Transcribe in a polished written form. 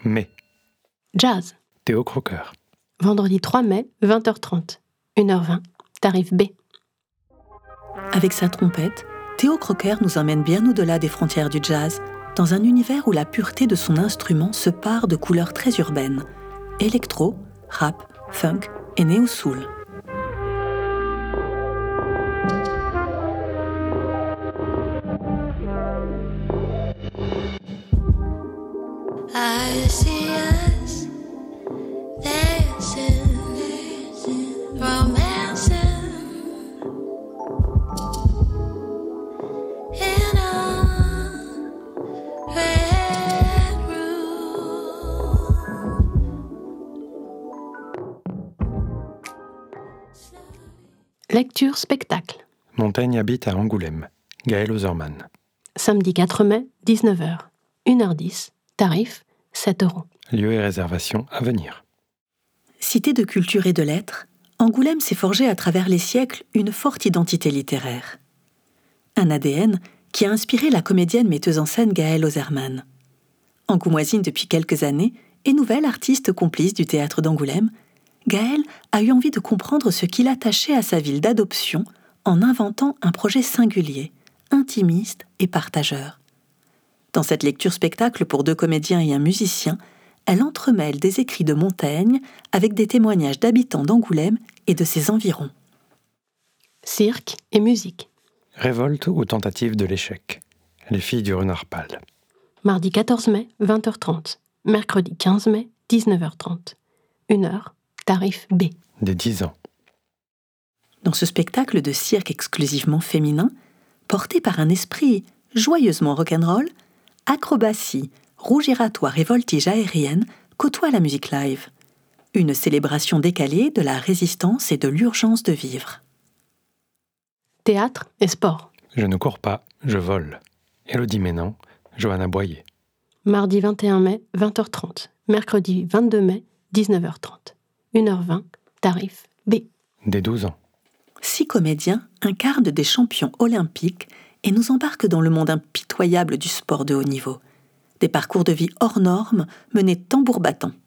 Mai. Jazz. Théo Crocker. Vendredi 3 mai, 20h30. 1h20. Tarif B. Avec sa trompette, Théo Crocker nous emmène bien au-delà des frontières du jazz, dans un univers où la pureté de son instrument se pare de couleurs très urbaines. Électro, rap, funk et néo-soul. I see us dancing, romancing in a red room. Lecture spectacle. Montaigne habite à Angoulême. Gaël Ozerman. Samedi 4 mai, 19h. 1h10. Tarif 7€. Lieu et réservation à venir. Cité de culture et de lettres, Angoulême s'est forgé à travers les siècles une forte identité littéraire. Un ADN qui a inspiré la comédienne metteuse en scène Gaël Ozerman. Angoumoisine depuis quelques années et nouvelle artiste complice du théâtre d'Angoulême, Gaël a eu envie de comprendre ce qui l'attachait à sa ville d'adoption en inventant un projet singulier, intimiste et partageur. Dans cette lecture-spectacle pour 2 comédiens et un musicien, elle entremêle des écrits de Montaigne avec des témoignages d'habitants d'Angoulême et de ses environs. Cirque et musique. Révolte ou tentative de l'échec. Les filles du renard pâle. Mardi 14 mai, 20h30. Mercredi 15 mai, 19h30. 1h. Tarif B. Des 10 ans. Dans ce spectacle de cirque exclusivement féminin, porté par un esprit joyeusement rock'n'roll, acrobatie, roue giratoire et voltige aérienne côtoient la musique live. Une célébration décalée de la résistance et de l'urgence de vivre. Théâtre et sport. Je ne cours pas, je vole. Élodie Ménan, Johanna Boyer. Mardi 21 mai, 20h30. Mercredi 22 mai, 19h30. 1h20. Tarif B. Des 12 ans. 6 comédiens incarnent des champions olympiques et nous embarquent dans le monde impitoyable du sport de haut niveau. Des parcours de vie hors normes menés tambour battant.